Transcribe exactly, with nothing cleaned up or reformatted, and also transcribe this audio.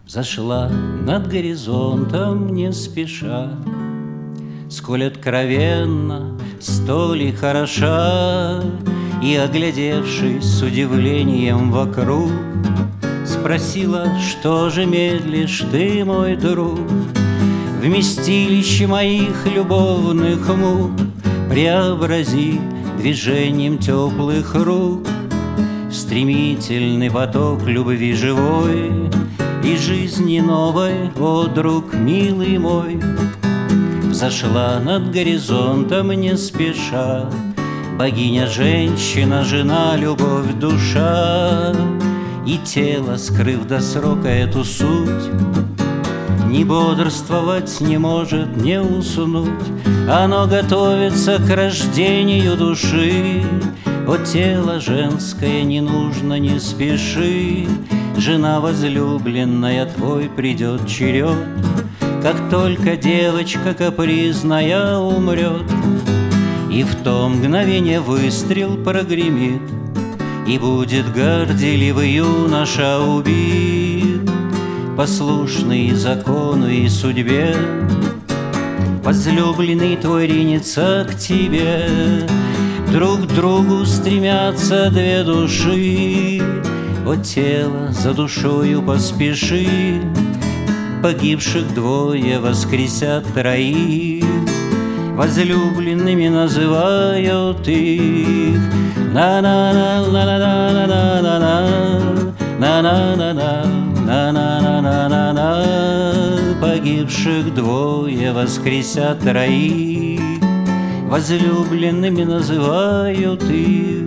Зашла над горизонтом не спеша, сколь откровенно, столь и хороша, и, оглядевшись с удивлением вокруг, спросила: что же медлишь ты, мой друг? Вместилище моих любовных мук преобрази движением теплых рук в стремительный поток любви живой и жизни новой, о, друг милый мой. Взошла над горизонтом не спеша богиня, женщина, жена, любовь, душа, и тело, скрыв до срока эту суть, ни бодрствовать не может, не уснуть. Оно готовится к рождению души. О, тело женское, не нужно, не спеши. Жена возлюбленная, твой придет черед, как только девочка капризная умрет. И в то мгновение выстрел прогремит, и будет горделивый юноша убит, послушный закону и судьбе. Возлюбленный твой ринется к тебе, друг к другу стремятся две души. О, тело, за душою поспеши, погибших двое воскресят троих, возлюбленными называют их. На-на-на-на-на-на-на-на-на-на-на-на, на-на-на-на-на-на. Погибших двое воскресят троих, возлюбленными называют их.